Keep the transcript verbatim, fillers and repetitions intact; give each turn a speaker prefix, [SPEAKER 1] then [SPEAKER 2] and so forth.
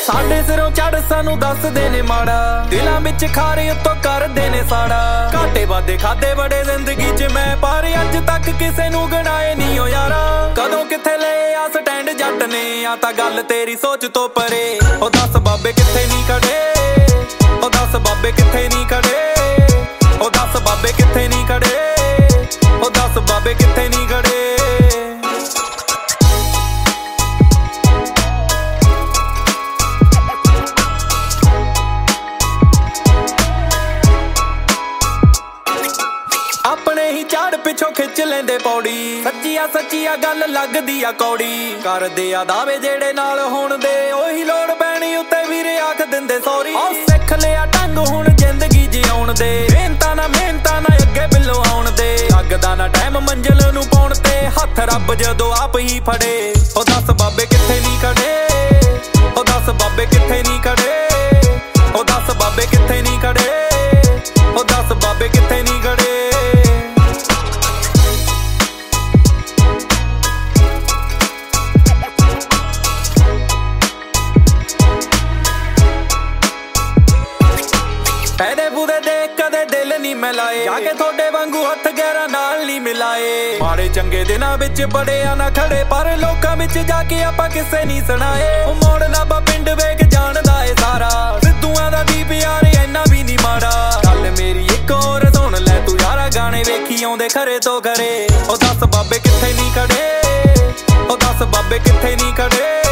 [SPEAKER 1] ਸਾਡੇ ਸਿਰੋਂ ਚੜ ਸਾਨੂੰ ਦੱਸਦੇ ਨੇ ਮਾੜਾ, ਦਿਲਾਂ ਵਿੱਚ ਖਾਰੇ ਉੱਤੋਂ ਕਰਦੇ ਨੇ ਸਾੜਾ। ਘਾਟੇ ਵਾਦੇ ਖਾਦੇ ਬੜੇ ਜ਼ਿੰਦਗੀ 'ਚ ਮੈਂ, ਪਰ ਅੱਜ ਤੱਕ ਕਿਸੇ ਨੂੰ ਗਣਾਏ ਨਹੀਂ ਓ ਯਾਰਾ। ਕਦੋਂ ਕਿੱਥੇ ਲਏ ਆ ਸਟੈਂਡ ਜੱਟ ਨੇ, ਆ ਤਾਂ ਗੱਲ ਤੇਰੀ ਸੋਚ ਤੋਂ ਪਰੇ। ਉਹ ਦੱਸ ਬਾਬੇ ਕਿੱਥੇ ਨਹੀਂ ਖੜੇ, ਉਹ ਦੱਸ ਬਾਬੇ ਕਿੱਥੇ ਨਹੀਂ ਖੜੇ, ਉਹ ਦੱਸ ਬਾਬੇ ਕਿੱਥੇ ਨਹੀਂ ਖੜੇ, ਉਹ ਦੱਸ ਬਾਬੇ ਕਿੱਥੇ ਨਹੀਂ ਖੜੇ। ਆਪਣੇ ਹੀ ਝਾੜ ਪਿੱਛੋਂ ਖਿੱਚ ਲੈਂਦੇ ਪੌੜੀ, ਸੱਚੀਆ ਸੱਚੀਆ ਗੱਲ ਲੱਗਦੀ ਆ ਕੌੜੀ। ਕਰਦੇ ਆ ਦਾਵੇ ਜਿਹੜੇ ਨਾਲ ਹੋਣ ਦੇ, ਉਹੀ ਲੋੜ ਪੈਣੀ ਉੱਤੇ ਵੀਰੇ ਆਖ ਦਿੰਦੇ ਸੌਰੀ। ਉਹ ਸਿੱਖ ਲਿਆ ਢੰਗ ਹੁਣ ਜ਼ਿੰਦਗੀ ਜਿਉਣ ਦੇ, ਮਿਹਨਤਾਂ ਨਾ ਮਿਹਨਤਾਂ ਨਾ ਅੱਗੇ ਬਿੱਲੋ ਆਉਣ ਦੇ। ਲੱਗਦਾ ਨਾ ਟਾਈਮ ਮੰਜ਼ਿਲ ਨੂੰ ਪਾਉਣ ਤੇ, ਹੱਥ ਰੱਬ ਜਦੋਂ ਆਪ ਹੀ ਫੜੇ। ਉਹ ਦੱਸ ਬਾਬੇ ਕਿੱਥੇ ਨਹੀਂ ਖੜੇ, ਉਹ ਦੱਸ ਬਾਬੇ ਕਿੱਥੇ ਨਹੀਂ ਖੜੇ, ਉਹ ਦੱਸ ਬਾਬੇ ਕਿੱਥੇ ਨਹੀਂ ਖੜੇ, ਉਹ ਦੱਸ ਬਾਬੇ ਕਿੱਥੇ ਨਹੀਂ ਖੜੇ। ਇਹਦੇ ਬੁਦੇ ਦੇਖ ਕਦੇ ਦਿਲ ਨਹੀਂ ਮਿਲਾਏ, ਜਾ ਕੇ ਤੁਹਾਡੇ ਵਾਂਗੂ ਹੱਥ ਗੈਰਾਂ ਨਾਲ ਨਹੀਂ ਮਿਲਾਏ। ਮਾੜੇ ਚੰਗੇ ਦਿਨਾਂ ਵਿੱਚ ਬੜਿਆ ਨਾ ਖੜੇ, ਪਰ ਲੋਕਾਂ ਵਿੱਚ ਜਾ ਕੇ ਆਪਾਂ ਕਿਸੇ ਨਹੀਂ ਸੁਣਾਏ। ਉਹ ਮੋੜ ਨਾਭਾ ਪਿੰਡ ਵੇਖ ਜਾਣਦਾ ਏ ਸਾਰਾ, ਸਿੱਧੂਆਂ ਦਾ ਦੀਪ ਯਾਰ ਇੰਨਾ ਵੀ ਨਹੀਂ ਮਾੜਾ। ਗੱਲ ਮੇਰੀ ਇੱਕ ਹੋਰ ਸੁਣ ਲੈ ਤੂੰ ਯਾਰਾ, ਗਾਣੇ ਵੇਖੀ ਆਉਂਦੇ ਖਰੇ ਤੋਂ ਖਰੇ। ਉਹ ਦੱਸ ਬਾਬੇ ਕਿੱਥੇ ਨਹੀਂ ਖੜੇ, ਉਹ ਦੱਸ ਬਾਬੇ ਕਿੱਥੇ ਨਹੀਂ ਖੜੇ,